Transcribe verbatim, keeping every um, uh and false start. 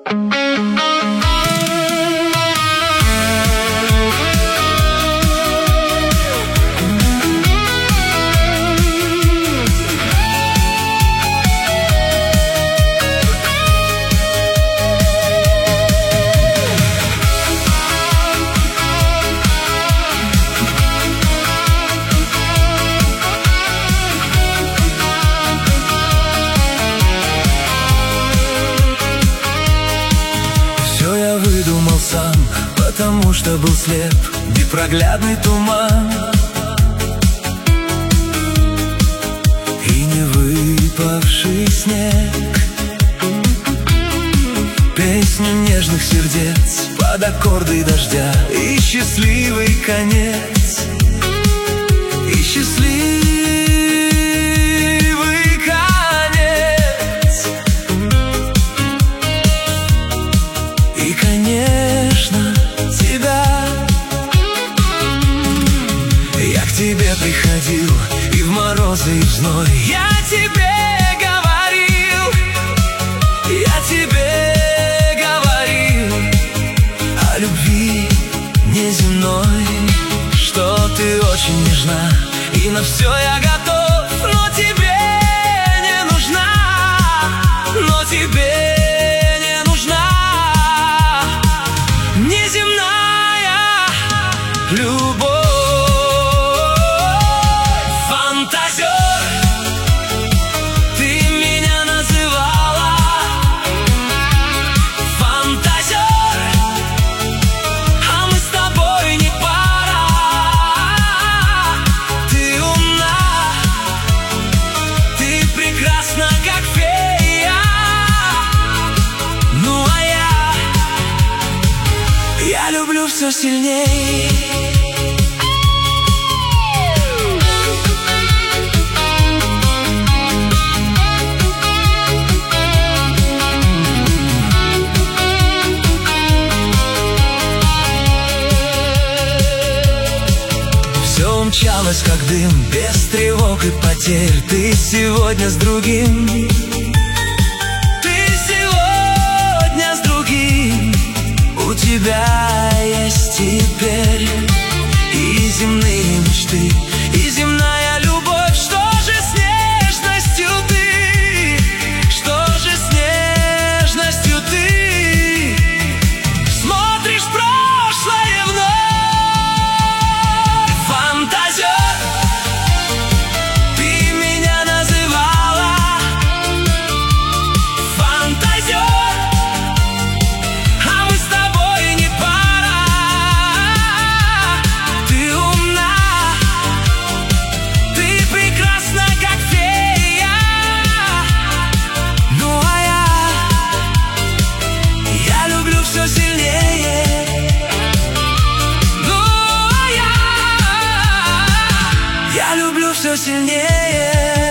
Выдумал сам, потому что был слеп, непроглядный туман. И не выпавший снег, песню нежных сердец под аккорды дождя. И счастливый конец, и счастливый конец. И, конечно, тебя. Я к тебе приходил и в морозы, и в зной. Я тебе говорил, я тебе говорил о любви неземной, что ты очень нежна, и на все я готов. Но тебе не нужна, но тебе любовь. Фантазер, ты меня называла. Фантазер, а мы с тобой не пара. Ты умна, ты прекрасна, как фея. Ну а я, я люблю все сильней. Мчалась как дым, без тревог и потерь. Ты сегодня с другим, ты сегодня с другим. У тебя есть теперь и земные мечты, и земная любовь. Что же с нежностью ты? Что же с нежностью ты? Смотришь в прошлое вновь. Все сильнее.